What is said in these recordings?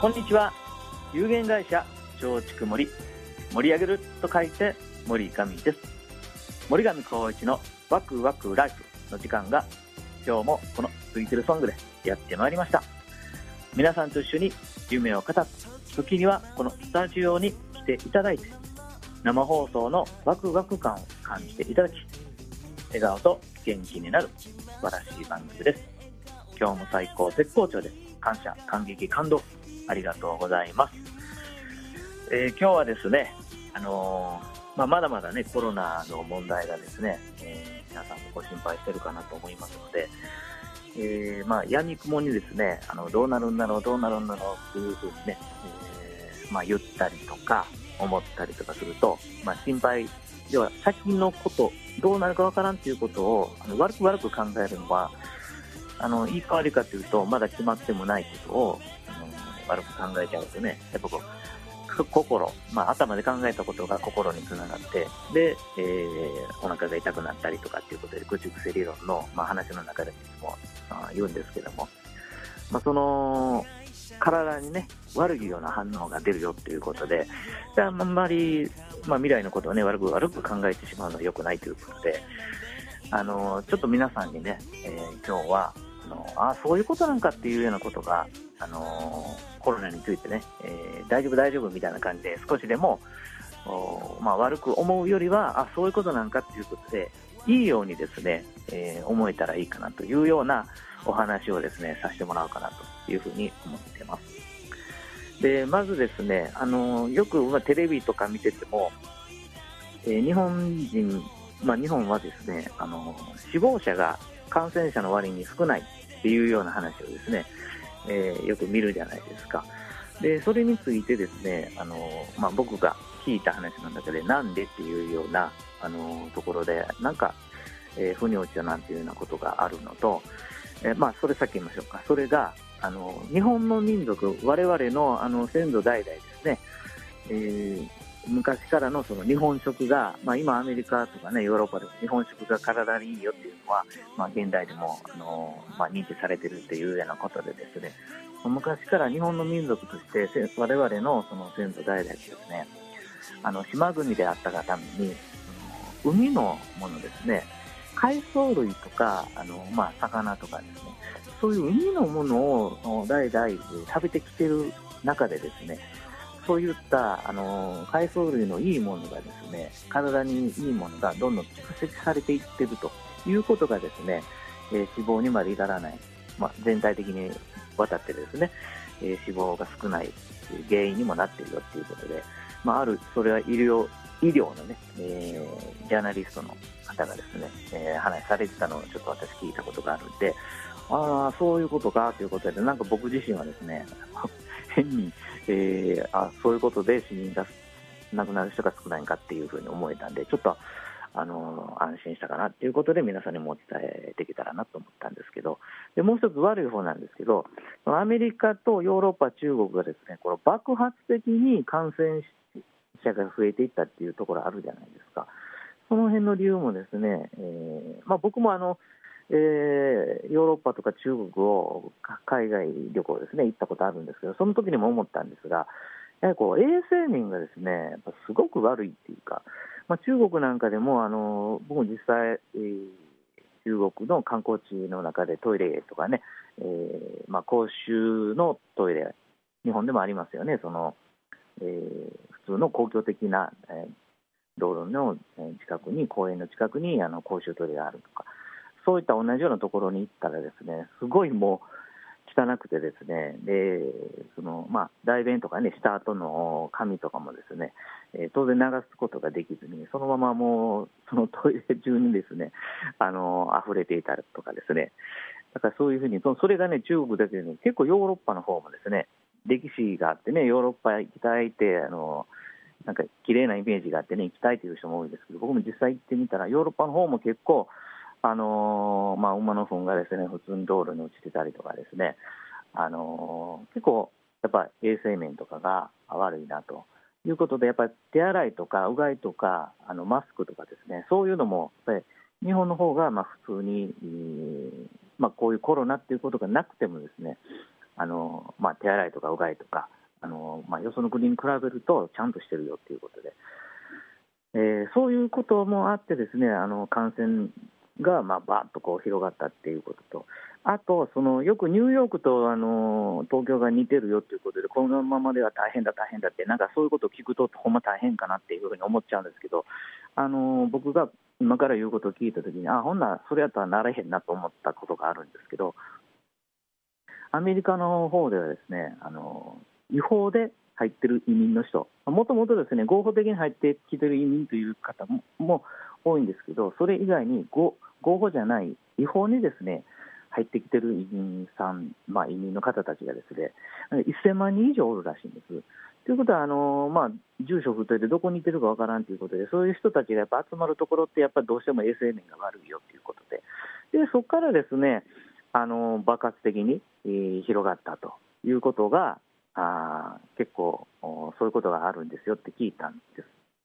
こんにちは。有限会社松竹森、盛り上げると書いて森上です。森上光一のワクワクライフの時間が今日もこのツイテルソングでやってまいりました。皆さんと一緒に夢を語って時にはこのスタジオに来ていただいて生放送のワクワク感を感じていただき、笑顔と元気になる素晴らしい番組です。今日も最高絶好調です。感謝、感激、感動ありがとうございます。今日はですね、まだまだねコロナの問題がですね、皆さんもご心配してるかなと思いますので、やみくもにですね、どうなるんだろうっていうふうにね、言ったりとか思ったりとかすると、心配では先のことどうなるかわからんということを悪く考えるのはいいか悪いかというとまだ決まってもないことを悪く考えちゃうとね、やっぱこう心、頭で考えたことが心につながってで、お腹が痛くなったりとかっていうことで口癖理論の、話の中でも言うんですけども、その体にね悪いような反応が出るよっていうことで、あんまり、未来のことをね悪く考えてしまうのは良くないということで、ちょっと皆さんにね、今日はそういうことなんかっていうようなことが、コロナについてね、大丈夫みたいな感じで少しでも悪く思うよりはそういうことなんかっていうことでいいようにですね、思えたらいいかなというようなお話をですねさせてもらおうかなというふうに思っています。でまずですね、よくテレビとか見てても、日本はですね死亡者が感染者の割に少ないっていうような話をですね、よく見るじゃないですか。でそれについてですね、僕が聞いた話の中でなんでっていうようなところでなんか、腑に落ちたなんていうようなことがあるのと、それ先言いましょうか。それが日本の民族、我々の先祖代々ですね、昔からのその日本食が、今アメリカとかねヨーロッパでも日本食が体にいいよっていうのは、現代でも認知されているっていうようなことでですね、昔から日本の民族として我々のその先祖代々ですね、島国であったがために海のものですね、海藻類とか魚とかですね、そういう海のものを代々食べてきている中でですね、そういった海藻類のいいものがですね、体にいいものがどんどん蓄積されていっているということがですね、死亡にまで至らない、全体的にわたってですね、死亡が少ない原因にもなっているよということで、それは医療のね、ジャーナリストの方がですね、話されてたのをちょっと私聞いたことがあるんで、そういうことかということで、なんか僕自身はですね変に、そういうことで死人が亡くなる人が少ないんかっていうふうに思えたんで、ちょっと安心したかなっていうことで皆さんにもお伝えできたらなと思ったんですけど、でもう一つ悪い方なんですけど、アメリカとヨーロッパ、中国がですね、この爆発的に感染者が増えていったっていうところあるじゃないですか。その辺の理由もですね、僕もヨーロッパとか中国を海外旅行ですね行ったことあるんですけど、その時にも思ったんですが、やはり衛生面がですねやっぱすごく悪いっていうか、中国なんかでも僕も実際、中国の観光地の中でトイレとかね、公衆のトイレ日本でもありますよね。普通の公共的な、道路の近くに公園の近くに公衆トイレがあるとか、そういった同じようなところに行ったらですね、すごいもう汚くてですね、で大便とかねした後の紙とかもですね、当然流すことができずにそのままもうそのトイレ中にですね溢れていたりとかですね、だからそういうふうにそれがね中国だけでね、結構ヨーロッパの方もですね歴史があってね、ヨーロッパ行きたいってなんか綺麗なイメージがあってね行きたいという人も多いですけど、僕も実際行ってみたらヨーロッパの方も結構馬の糞がですね普通に道路に落ちてたりとかですね、結構やっぱり衛生面とかが悪いなということで、やっぱり手洗いとかうがいとかマスクとかですね、そういうのもやっぱり日本の方が普通に、こういうコロナっていうことがなくてもですね手洗いとかうがいとか、よその国に比べるとちゃんとしてるよということで、そういうこともあってですね、感染がバーッとこう広がったっていうことと、あとよくニューヨークと東京が似てるよということで、このままでは大変だ大変だって、なんかそういうことを聞くとほんま大変かなっていうふうに思っちゃうんですけど、僕が今から言うことを聞いたときに、ほんならそれやったらなれへんなと思ったことがあるんですけど、アメリカの方ではですね、違法で入ってる移民の人、もともとですね、合法的に入ってきてる移民という方も多いんですけど、それ以外に合法じゃない違法にですね入ってきてる移民さん、移民の方たちがですね、1000万人以上おるらしいんです。ということは住所不定でどこにいてるかわからんということで、そういう人たちがやっぱ集まるところって、やっぱりどうしても衛生面が悪いよということで、そこからですね、爆発的に、広がったということが、結構そういうことがあるんですよって聞いたんです。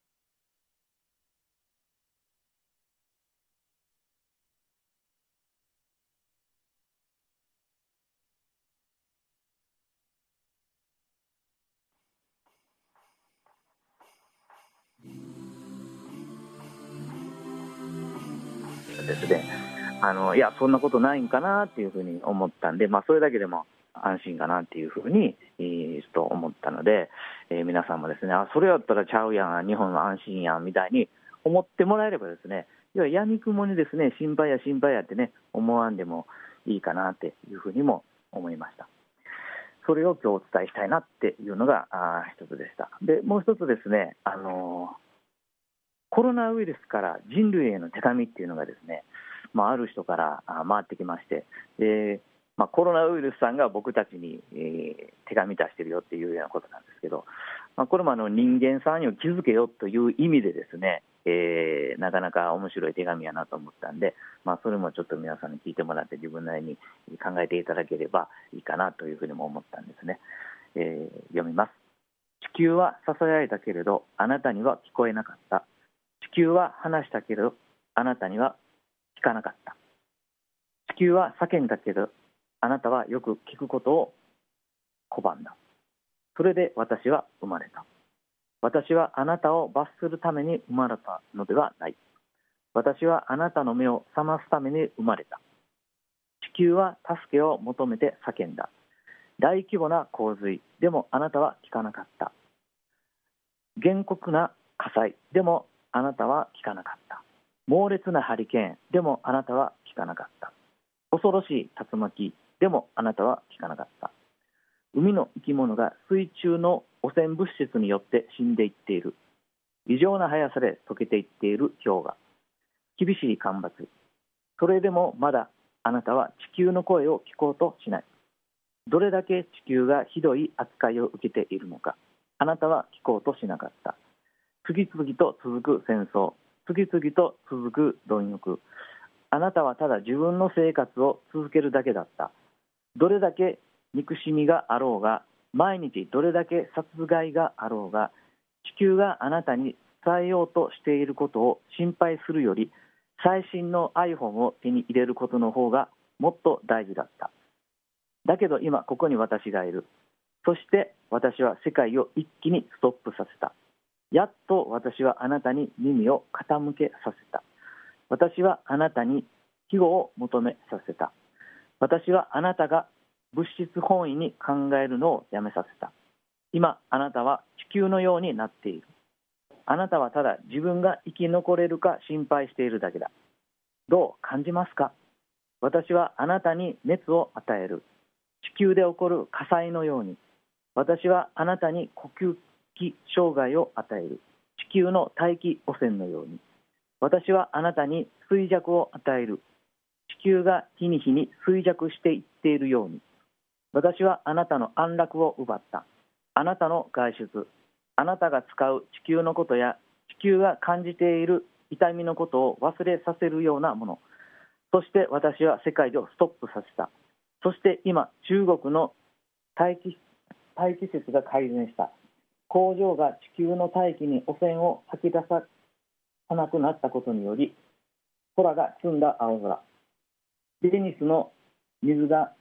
ですね、いや、そんなことないんかなっていうふうに思ったんで、それだけでも安心かなっていうふうに、と思ったので、皆さんもですね、それやったらちゃうやん、日本は安心やんみたいに思ってもらえればですね、要は闇雲にですね、心配や心配やってね、思わんでもいいかなっていうふうにも思いました。それを今日お伝えしたいなっていうのが一つでした。で、もう一つですね、コロナウイルスから人類への手紙っていうのがですね、ある人から回ってきまして、でコロナウイルスさんが僕たちに、手紙出してるよっていうようなことなんですけど、これも人間さんに気づけよという意味でですね、なかなか面白い手紙やなと思ったんで、それもちょっと皆さんに聞いてもらって自分なりに考えていただければいいかなというふうにも思ったんですね。読みます。地球はささやいたけれどあなたには聞こえなかった。地球は話したけれどあなたには聞かなかった。地球は叫んだけどあなたはよく聞くことを拒んだ。それで私は生まれた。私はあなたを罰するために生まれたのではない。私はあなたの目を覚ますために生まれた。地球は助けを求めて叫んだ。大規模な洪水でもあなたは聞かなかった。厳酷な火災でもあなたは聞かなかった。猛烈なハリケーンでもあなたは聞かなかった。恐ろしい竜巻でもあなたは聞かなかった。海の生き物が水中の汚染物質によって死んでいっている。異常な速さで溶けていっている氷河。厳しい干ばつ。それでもまだあなたは地球の声を聞こうとしない。どれだけ地球がひどい扱いを受けているのか、あなたは聞こうとしなかった。次々と続く戦争、次々と続く貪欲。あなたはただ自分の生活を続けるだけだった。どれだけ憎しみがあろうが、毎日どれだけ殺害があろうが、地球があなたに伝えようとしていることを心配するより、最新の iPhone を手に入れることの方がもっと大事だった。だけど今ここに私がいる。そして私は世界を一気にストップさせた。やっと私はあなたに耳を傾けさせた。私はあなたに庇護を求めさせた。私はあなたが物質本位に考えるのをやめさせた。今あなたは地球のようになっている。あなたはただ自分が生き残れるか心配しているだけだ。どう感じますか？私はあなたに熱を与える。地球で起こる火災のように。私はあなたに呼吸器障害を与える。地球の大気汚染のように。私はあなたに衰弱を与える。地球が日に日に衰弱していっているように。私はあなたの安楽を奪った。あなたの外出、あなたが使う地球のことや地球が感じている痛みのことを忘れさせるようなもの。そして私は世界をストップさせた。そして今中国の大気質が改善した。工場が地球の大気に汚染を吐き出さなくなったことにより、空が澄んだ青空。ベニスの水が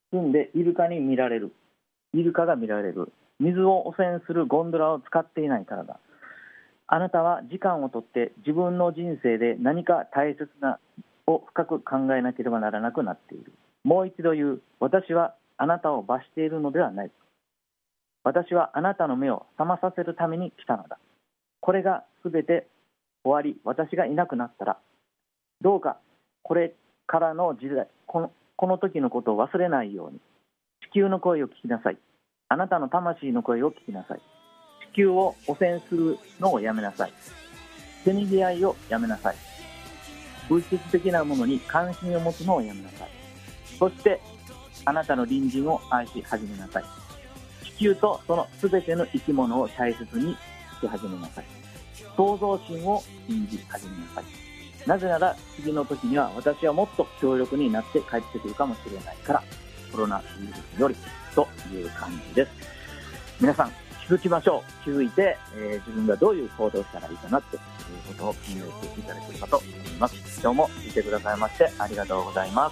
住んでイルカが見られる。水を汚染するゴンドラを使っていないからだ。あなたは時間をとって自分の人生で何か大切なを深く考えなければならなくなっている。もう一度言う。私はあなたを罰しているのではない。私はあなたの目を覚まさせるために来たのだ。これがすべて終わり、私がいなくなったら、どうかこれからの時代、この時のことを忘れないように、地球の声を聞きなさい。あなたの魂の声を聞きなさい。地球を汚染するのをやめなさい。せめぎ合いをやめなさい。物質的なものに関心を持つのをやめなさい。そしてあなたの隣人を愛し始めなさい。地球とそのすべての生き物を大切にし始めなさい。創造心を信じ始めなさい。なぜなら次の時には私はもっと強力になって帰ってくるかもしれないから、コロナウイルスよりという感じです。皆さん気づきましょう。気づいて、自分がどういう行動をしたらいいかなということを考えていただければと思います。今日も聞いてくださいましてありがとうございま